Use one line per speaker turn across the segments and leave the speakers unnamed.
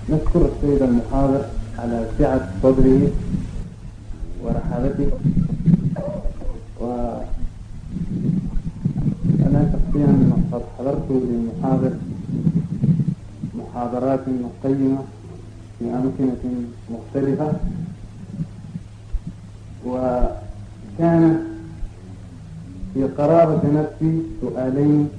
نشكر السيد المحاضر على سعة صدره ورحابته، وأنا شخصيا قد حضرت للمحاضر محاضرات قيمة في أمكنة مختلفة، وكان في قرابة نفسي سؤالين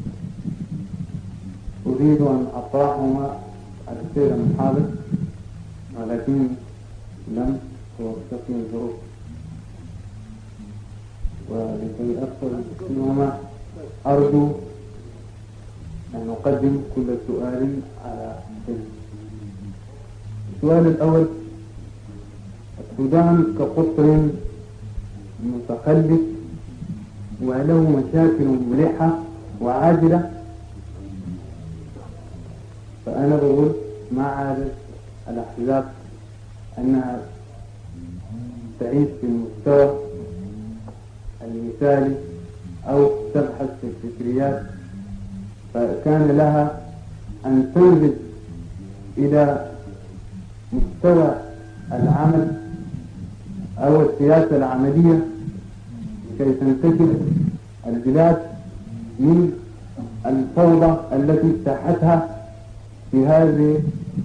أريد أن أطرحهما على السيد المحاضر، ولكن لم توفقني الظروف، ولكي أدخل فيهما أرجو أن أقدم كل سؤال على حزب. السؤال الأول: السودان كقطر متخلف وله مشاكل ملحة وعاجلة، فأنا بقول ما عادت الأحزاب أنها تعيش في المستوى المثالي أو تبحث في الفكريات، فكان لها أن تنزل إلى مستوى العمل أو السياسة العملية كي تنتقل البلاد من الفوضى التي اجتاحتها في هذه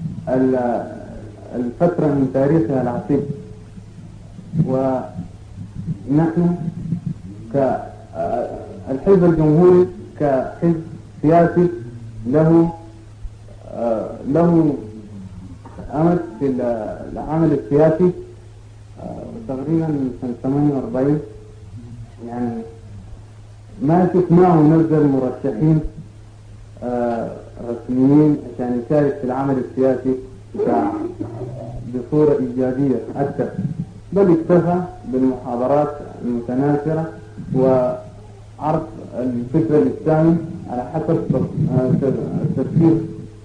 الفترة من تاريخها العتيق. ونحن كالحزب الجمهوري كحزب سياسي له أمد في العمل السياسي تقريبا من سنة 48، يعني ما شفناه نزل مرشحين رسميين عشان يشارك في العمل السياسي بصورة إيجابية أكثر، بل اكتفى بالمحاضرات المتناثرة وعرض الفكر الإسلامي على حسب التفكير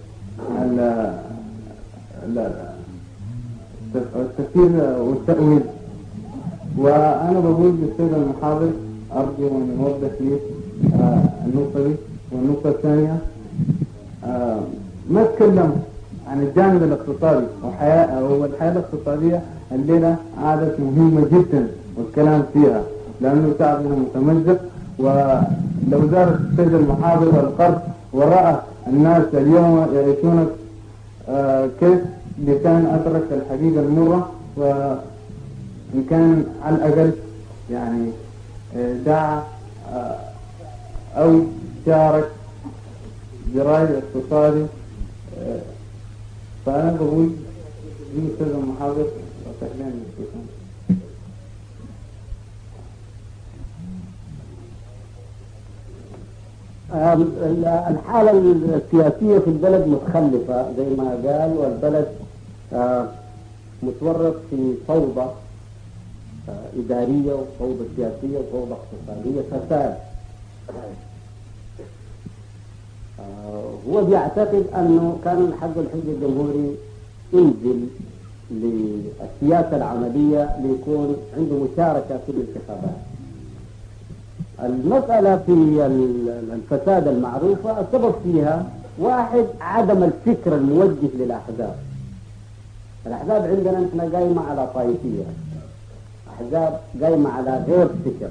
والتأويل. وأنا بقول للسيد المحاضر أرجو أن يوضح لي النقطة دي. والنقطة الثانية، ما تكلم عن الجانب الاقتصادي والحياة الاقتصادية الليلة عادت مهمة جدا والكلام فيها، لأنه شعبنا متمزق، ولو زار السيد المحاضر والقرض ورأى الناس اليوم يعيشون كيف لكان أدرك الحقيقة المرة، وإن كان على الأقل يعني دعا أو شارك برأي اقتصادي. فأنا بقول للسيد المحاضر وتحليل الاقتصاد.
الحالة السياسية في البلد متخلفة زي ما قال، والبلد متورط في فوضى إدارية وفوضى سياسية وفوضى اقتصادية، فساد. هو بيعتقد أنه كان حق الحزب الجمهوري ينزل للسياسة العملية ليكون عنده مشاركة في الانتخابات. المسألة في الفساد المعروفة السبب فيها: واحد، عدم الفكر الموجه للأحزاب. الأحزاب عندنا احنا قايمة على طائفية، أحزاب قايمة على غير فكر.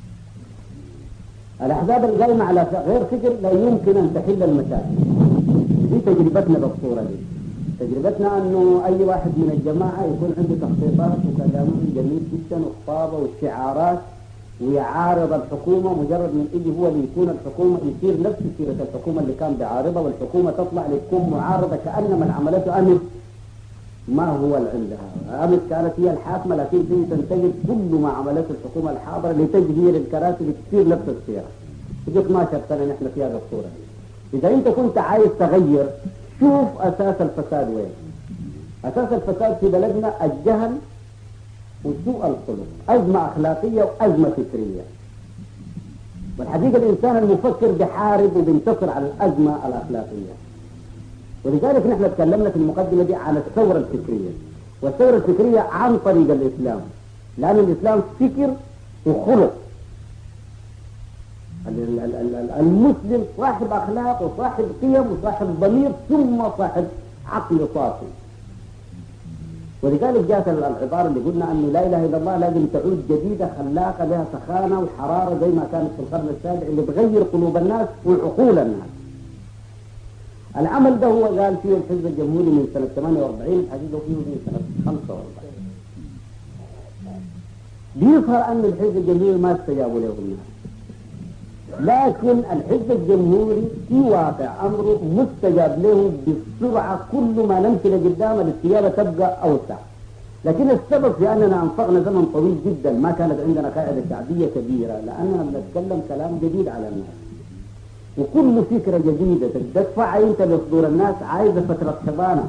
الأحزاب القايمة على غير فكر لا يمكن أن تحل المشاكل. دي تجربتنا بالصورة دي. تجربتنا أنه أي واحد من الجماعة يكون عنده تخطيطات وكلام جميل جدا وخطابة وشعارات ويعارض الحكومة، مجرد من يجي هو اللي يكون الحكومة يصير نفس سيرة الحكومة اللي كان بعارضها، والحكومة تطلع لتكون معارضة كأنما العملية أمس ما هو اللي عندها. أمس كانت هي الحاكمة، لكن هي تنتقد كل ما عملته الحكومة الحاضرة لتجهير الكراسي بتصير نفس السيرة. يجي 12 سنة نحن في هذا الصورة. إذا أنت كنت عايز تغير، شوف أساس الفساد وين. أساس الفساد في بلدنا الجهل وسوء الخلق، أزمة أخلاقية وأزمة فكرية. والحقيقة الإنسان المفكر بحارب وبينتصر على الأزمة الأخلاقية. ولذلك نحن تكلمنا في المقدمة دي عن الثورة الفكرية، والثورة الفكرية عن طريق الإسلام، لأن الإسلام فكر وخلق. المسلم صاحب أخلاق وصاحب قيم وصاحب ضمير ثم صاحب عقل صافي. ولذلك جاءت العبارة اللي قلنا أنه لا إله إلا الله لازم تعود جديدة خلاقة لها سخانة وحرارة زي ما كانت في القرن السابع اللي تغير قلوب الناس وعقول الناس. العمل ده هو قال فيه الحزب الجمهوري من سنة 48 حقيقة فيه من سنة 45. بيظهر أن الحزب الجمهوري ما استجابوا له الناس، لكن الحزب الجمهوري في واقع أمره مستجاب له بسرعة. كل ما نمشي لقدام الاستجابة تبقى أوسع. لكن السبب في أننا أنفقنا زمن طويل جدا ما كانت عندنا قاعدة شعبية كبيرة، لأننا بنتكلم كلام جديد على الناس، وكل فكرة جديدة تدفعها أنت لصدور الناس عايزة فترة حضانة.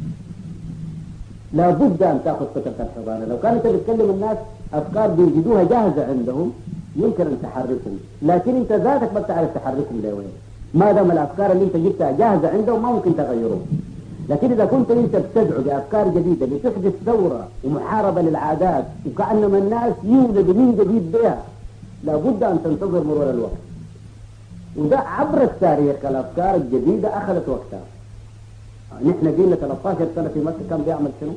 لابد أن تأخذ فترة الحضانة. لو كانت بتكلم الناس أفكار بيجدوها جاهزة عندهم يمكن أن تحركهم، لكن أنت ذاتك ما بتعرف تحركهم لوين ما دام الأفكار اللي أنت جبتها جاهزة عندهم ما ممكن تغيرهم. لكن إذا كنت أنت بتدعو بأفكار جديدة لتحدث ثورة ومحاربة للعادات وكأنما الناس يولدوا من جديد بها، لابد أن تنتظر مرور الوقت. وده عبر التاريخ الأفكار الجديدة أخذت وقتها. نحن جينا 13 سنة في مصر كان بيعمل شنو؟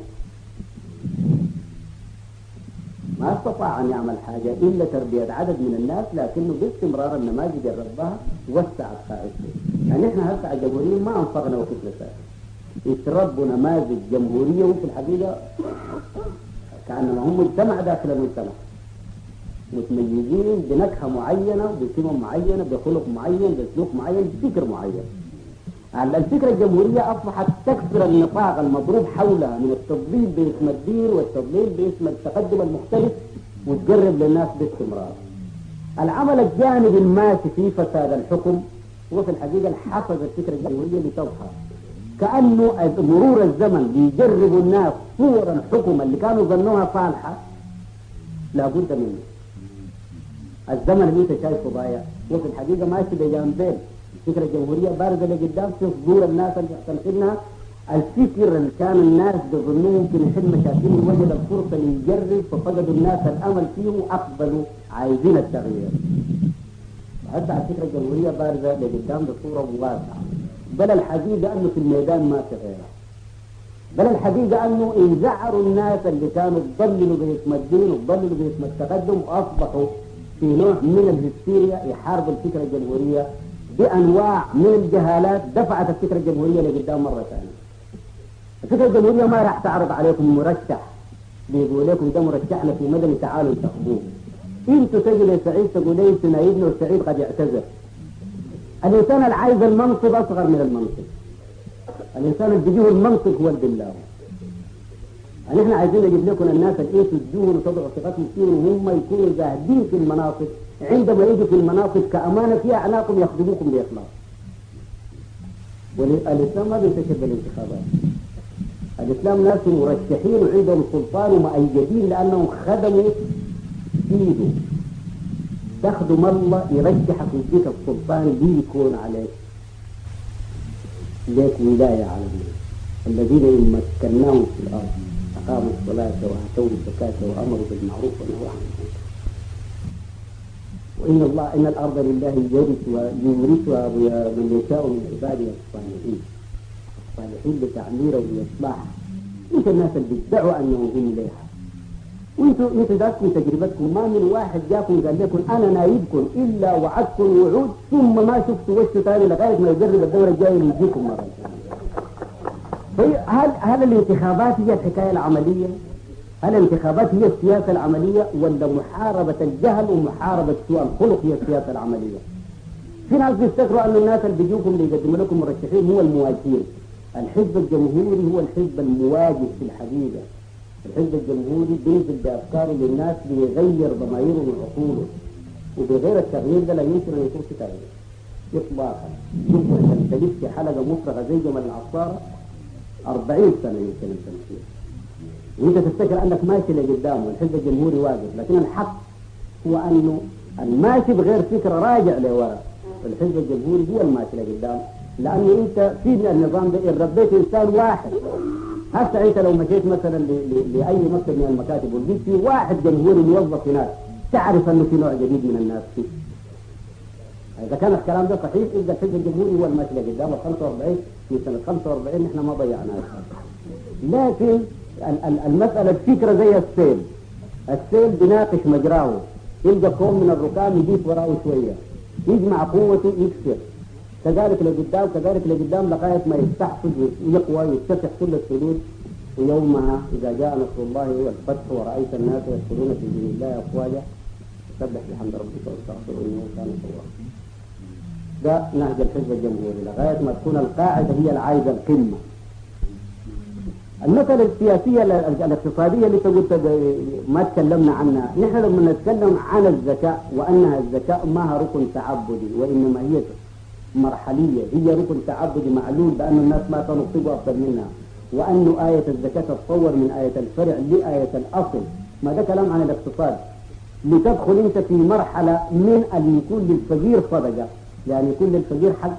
ما استطاع أن يعمل حاجة إلا تربية عدد من الناس، لكنه باستمرار النماذج اللي ربها وسعت قاعدته. يعني إحنا هسه الجمهوريين ما أنفقنا وقت لسه يتربوا نماذج جمهورية، وفي الحقيقة كأنما هم مجتمع داخل المجتمع متميزين بنكهة معينة بسمة معينة بخلق معين بسلوك معين بفكر معين. الفكرة الجمهورية أصبحت تكسر النطاق المضروب حولها من التضليل باسم الدين والتضليل باسم التقدم المختلف وتقرب للناس باستمرار. العمل الجانبي الماشي في فساد الحكم هو في الحقيقة الحفظ الفكرة الجمهورية لتظهر، كأنه مرور الزمن بيجرب الناس صور الحكم اللي كانوا ظنوها صالحة لابد منه. الزمن اللي انت شايفه ضايع وفي الحقيقة ماشي بجانبين. الفكرة الجمهورية باردة لقدام في صدور الناس اللي يحتملها الفكر اللي كان الناس بيظنوه يمكن يحل مشاكلهم وجد الفرصة ليجرب ففقدوا الناس الأمل فيه وأقبلوا عايزين التغيير. حتى الفكرة الجمهورية باردة لقدام بصورة واسعة. بل الحقيقة أنه في الميدان ما في غيره. بل الحقيقة أنه انزعروا الناس اللي كانوا تضللوا باسم الدين وتضللوا باسم التقدم وأصبحوا في نوع من الهستيريا يحاربوا الفكرة الجمهورية بأنواع من الجهالات دفعت الفكرة الجمهورية لقدام مرة ثانية. الفكرة الجمهورية ما راح تعرض عليكم مرشح بيقول لكم ده مرشحنا في مدني تعالوا انتخبوه. انتوا تجوا لسعيد تقول لي سنايبنا والسعيد قد يعتذر. الإنسان اللي عايز المنصب أصغر من المنصب. الإنسان اللي بيجيه المنصب هو البلاوي. يعني احنا عايزين نجيب لكم الناس اللي تدوهم وتضعوا ثقتهم فيهم وهم يكونوا زاهدين في المناصب، عندما يجوا في المناصب كأمانة فيها أعناقهم يخدموكم بإخلاص. والإسلام ما بينتشر بالانتخابات. الإسلام ناس مرشحين وعندهم سلطان ومؤيدين لأنهم خدموا إيده. تخدم الله يرجحك ويديك السلطان دي يكون عليك ليك ولاية على الناس الذين إن مكناهم في الأرض أقاموا الصلاة وآتوا الزكاة وأمروا بالمعروف ونهوا عن المنكر. إن الأرض لله يورثها من يشاء من عباده الصالحين لتعميره وإصلاحه. أنت الناس اللي بيدعوا أنهم هم لها، وانتوا ذاتكم تجربتكم ما من واحد جاكم قال لكم أنا نايبكم إلا وعدكم وعود ثم ما شفتوا وشه ثاني لغاية ما يجرب الدورة الجاية ويجيكم مرة ثانية. هل الانتخابات هي الحكاية العملية؟ هل الانتخابات هي السياسة العملية ولا محاربة الجهل ومحاربة سوء الخلق هي السياسة العملية؟ في ناس بيفتكروا أن الناس اللي بيجوكم اللي يقدموا لكم مرشحين هو المواجهين. الحزب الجمهوري هو الحزب المواجه في الحقيقة. الحزب الجمهوري بينزل بأفكاره للناس بيغير ضمائرهم وعقولهم، وبغير التغيير ده لا يمكن أن يكون في تغيير إطلاقا. يمكن أن تجد في حلقة مفرغة زي جمل العصارة 40 سنة يمكن أن تمشي وانت تفتكر انك ماشي لقدام والحزب الجمهوري واقف، لكن الحق هو انه الماشي بغير فكره راجع لورا. الحزب الجمهوري هو الماشي لقدام، لانه انت في النظام ده ان ربيت انسان واحد. هسه انت لو مشيت مثلا لاي مكتب من المكاتب ولقيت في واحد جمهوري موظف هناك تعرف انه في نوع جديد من الناس فيه. اذا كان الكلام ده صحيح يبقى الحزب الجمهوري هو الماشي لقدام. ال 45 في سنة 45 نحن ما ضيعناها. لكن المسألة الفكرة زي السيل بيناقش مجراه، يلقى كوم من الركام يجيب وراه شوية، يجمع قوته يكسر، كذلك لقدام لغاية ما يستحفظ ويقوى ويتسع كل السدود. ويومها إذا جاء نصر الله والفتح ورأيت الناس يدخلون في دين الله أفواجا سبح بحمد ربك واستغفره إنه كان توابا. ده نهج الحزب الجمهوري لغاية ما تكون القاعدة هي العايزة القمة. المسألة السياسية الاقتصادية اللي قلت ما تكلمنا عنها، نحن لما نتكلم عن الزكاة وأنها الزكاة ما ركن تعبدي وإنما هي مرحلية، هي ركن تعبدي معلول بأن الناس ما تنصبوا أفضل منها، وأن آية الزكاة تتطور من آية الفرع لآية الأصل. ما ده كلام عن الاقتصاد. لتدخل أنت في مرحلة من أن يكون للفقير صدقة، يعني يكون للفقير حق.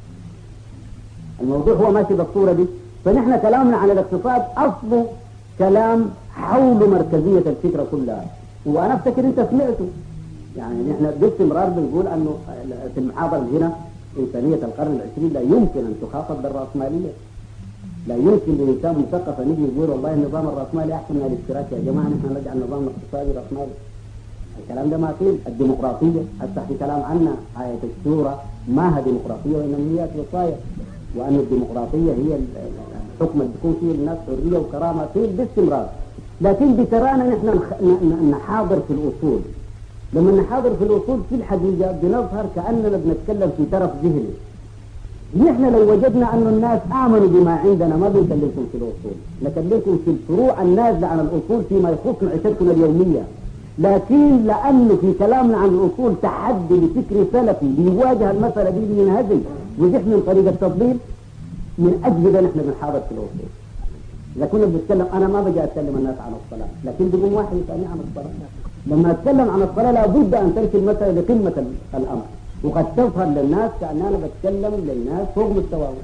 الموضوع هو ماشي بالصورة دي. فنحن كلامنا عن الاقتصاد أصله كلام حول مركزية الفكرة كلها. وأنا أفتكر أنت سمعته، يعني نحن باستمرار بنقول أنه في المحاضرة هنا إنسانية القرن العشرين لا يمكن أن تخاطب بالرأسمالية. لا يمكن لإنسان مثقف أن يجي يقول والله النظام الرأسمالي أحسن من الاشتراكي. يا جماعة نحن نرجع النظام الاقتصادي رأسمالي. الكلام ده ما فيه. الديمقراطية هسه في كلام عنها آية الشورى ما هي ديمقراطية وإنما هي وصايا، وأن الديمقراطية هي الحكم اللي بيكون فيه الناس حرية وكرامة فيه باستمرار. لكن بترانا نحن نحاضر في الأصول. لما نحاضر في الأصول في الحقيقة بنظهر كأننا بنتكلم في طرف ذهني. نحن لو وجدنا أن الناس آمنوا بما عندنا ما بنكلمكم في الأصول، نكلمكم في الفروع النازلة عن الأصول فيما يخص معيشتنا اليومية. لكن لأنه في كلامنا عن الأصول تحدي لفكر سلفي بيواجه المسألة دي بينهزم ويزح من طريق التفضيل، من أجل ده نحن بنحاضر في الأصول. إذا كنا بنتكلم أنا ما بجي أتكلم الناس عن الصلاة، لكن بيقوم واحد يسألني عن الصلاة. لما أتكلم عن الصلاة لابد أن ترسل المسألة لقمة الأمر، وقد تظهر للناس كأن أنا بتكلم للناس فوق مستواهم،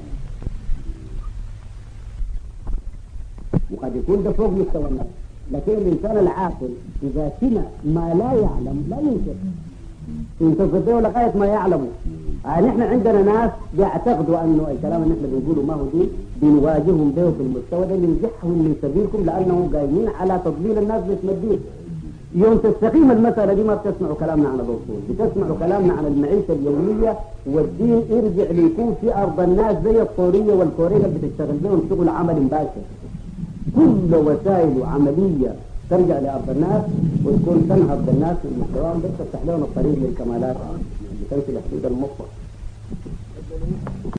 وقد يكون ده فوق مستوى الناس. لكن الإنسان العاقل إذا سمع ما لا يعلم لا ينكر، ينتصدوا لغاية ما يعلموا. نحن عندنا ناس بيعتقدوا أنه الكلام اللي نحن بنقوله ما هو دين، بنواجههم به في المستوى ده بنزحهم من سبيلكم لأنهم قايمين على تضليل الناس باسم الدين. يوم تستقيم المسألة دي ما بتسمعوا كلامنا عن الأصول، بتسمعوا كلامنا عن المعيشة اليومية، والدين يرجع ليكون في أرض الناس زي الطورية والكورية اللي بتشتغل بهم شغل عمل مباشر. كل وسائل عملية ترجع لأرض الناس وتكون تنهض بالناس من مستواهم، بس تفتح لهم الطريق للكمالات بتمشي لحدود المطلق.